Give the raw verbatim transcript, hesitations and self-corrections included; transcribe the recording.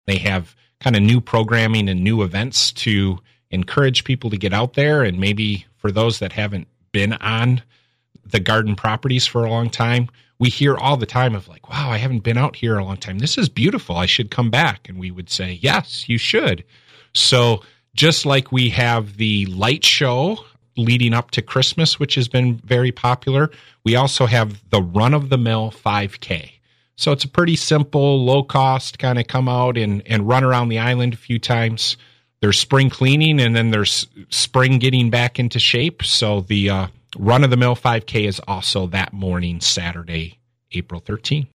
They have kind of new programming and new events to encourage people to get out there. And maybe for those that haven't been on the garden properties for a long time, we hear all the time of like, wow, I haven't been out here a long time. This is beautiful. I should come back. And we would say, yes, you should. So just like we have the light show leading up to Christmas, which has been very popular, we also have the run-of-the-mill five K. So it's a pretty simple, low-cost, kind of come out and, and run around the island a few times. There's spring cleaning, and then there's spring getting back into shape. So the uh, run-of-the-mill five K is also that morning, Saturday, April thirteenth.